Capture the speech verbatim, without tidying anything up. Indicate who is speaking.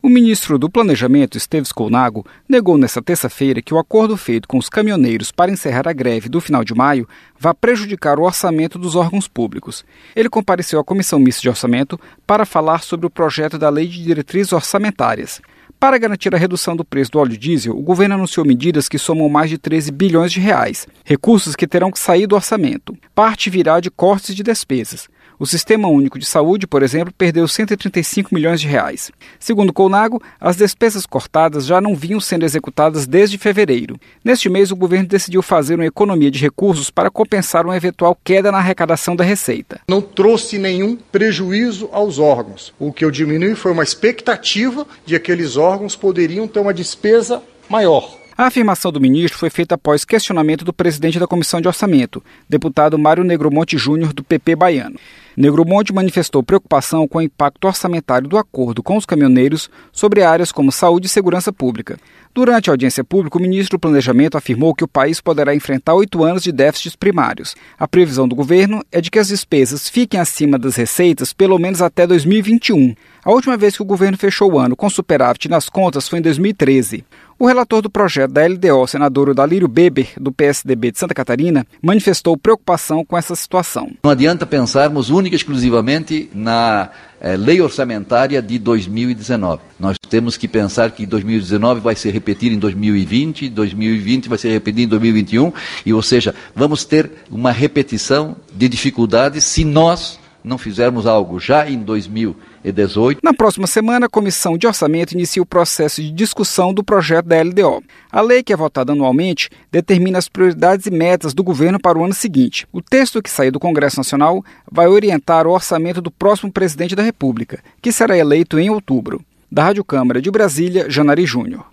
Speaker 1: O ministro do Planejamento, Esteves Colnago, negou nesta terça-feira que o acordo feito com os caminhoneiros para encerrar a greve do final de maio vá prejudicar o orçamento dos órgãos públicos. Ele compareceu à Comissão Mista de Orçamento para falar sobre o projeto da Lei de Diretrizes Orçamentárias. Para garantir a redução do preço do óleo diesel, o governo anunciou medidas que somam mais de treze bilhões de reais, recursos que terão que sair do orçamento. Parte virá de cortes de despesas. O Sistema Único de Saúde, por exemplo, perdeu cento e trinta e cinco milhões de reais. Segundo Colnago, as despesas cortadas já não vinham sendo executadas desde fevereiro. Neste mês, o governo decidiu fazer uma economia de recursos para compensar uma eventual queda na arrecadação da receita.
Speaker 2: Não trouxe nenhum prejuízo aos órgãos. O que eu diminui foi uma expectativa de que aqueles órgãos poderiam ter uma despesa maior.
Speaker 1: A afirmação do ministro foi feita após questionamento do presidente da Comissão de Orçamento, deputado Mário Negromonte Júnior, do P P baiano. Negromonte manifestou preocupação com o impacto orçamentário do acordo com os caminhoneiros sobre áreas como saúde e segurança pública. Durante a audiência pública, o ministro do Planejamento afirmou que o país poderá enfrentar oito anos de déficits primários. A previsão do governo é de que as despesas fiquem acima das receitas pelo menos até dois mil e vinte e um. A última vez que o governo fechou o ano com superávit nas contas foi em dois mil e treze. O relator do projeto da L D O, senador Odalírio Beber, do P S D B de Santa Catarina, manifestou preocupação com essa situação.
Speaker 3: Não adianta pensarmos única e exclusivamente na eh, lei orçamentária de dois mil e dezenove. Nós temos que pensar que dois mil e dezenove vai se repetir em dois mil e vinte, dois mil e vinte vai se repetir em dois mil e vinte e um, e, ou seja, vamos ter uma repetição de dificuldades se nós não fizermos algo já em dois mil e dezoito.
Speaker 1: Na próxima semana, a Comissão de Orçamento inicia o processo de discussão do projeto da L D O. A lei, que é votada anualmente, determina as prioridades e metas do governo para o ano seguinte. O texto que sair do Congresso Nacional vai orientar o orçamento do próximo presidente da República, que será eleito em outubro. Da Rádio Câmara de Brasília, Janari Júnior.